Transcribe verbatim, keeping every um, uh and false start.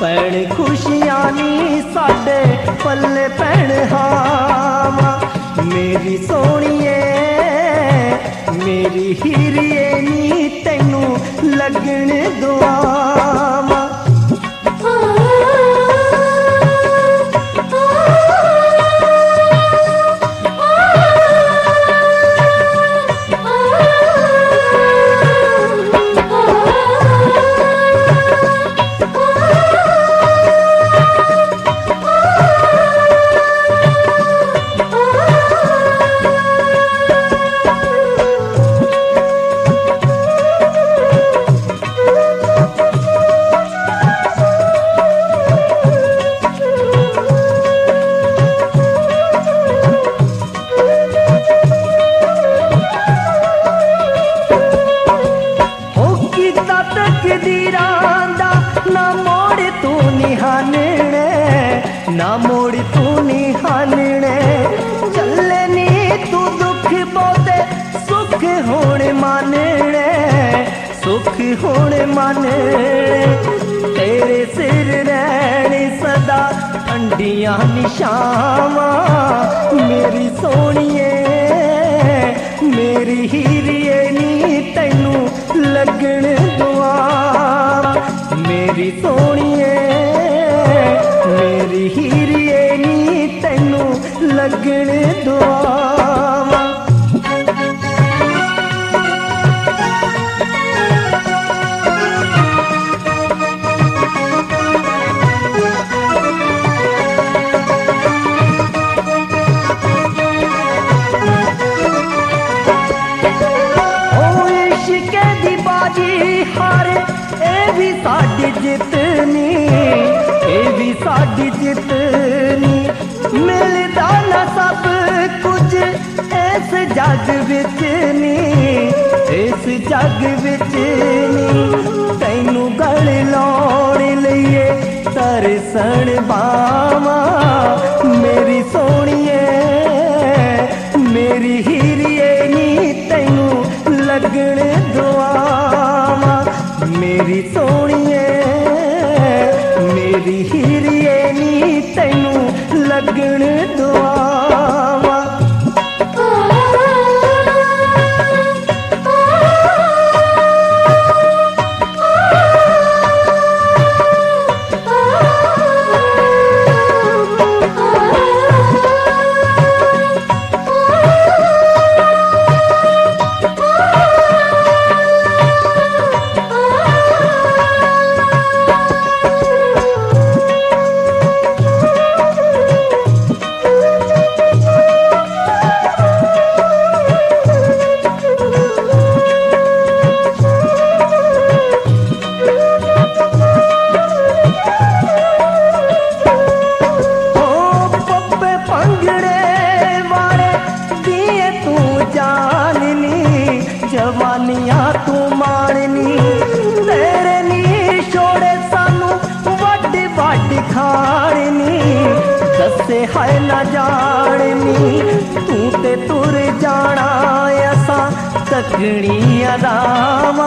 भैन खुशियां नी साडे पल्ले भैन हावा। मेरी सोहणीए मेरी हीरिए नी तैनू लगन दुआवां। ना मोड़ तू निहानने चले नी तू दुख बोते सुख होने मानने सुख होने मानने तेरे सिर रहने सदा अंडियां निशावा। मेरी सोहणीए मेरी हीरिए नी तैनू लगन दुआवां। मेरी सोहणीए मेरी हीरिए नी तैनू लगन दुआवां। ओ इश्क दी बाजी हारे ए भी साडी जितनी ए भी साडी जितनी। मिलदा ना सब कुछ इस जग विच नी इस जग विच नी। तैनू गल लाउण लईए तरसण बावां। मेरी सोहणीए मेरी हीरिए नी तैनू लगन दुआवां। मेरी सोहणीए मेरी हीरिए नी तैनू लगन दुआवां। जवानियां तू मारनी तेरे नी छोड़े सानू वड्डी वड्डी खानी। दसे है ना जाननी तू ते तुर जाना असा तकनी अदावा।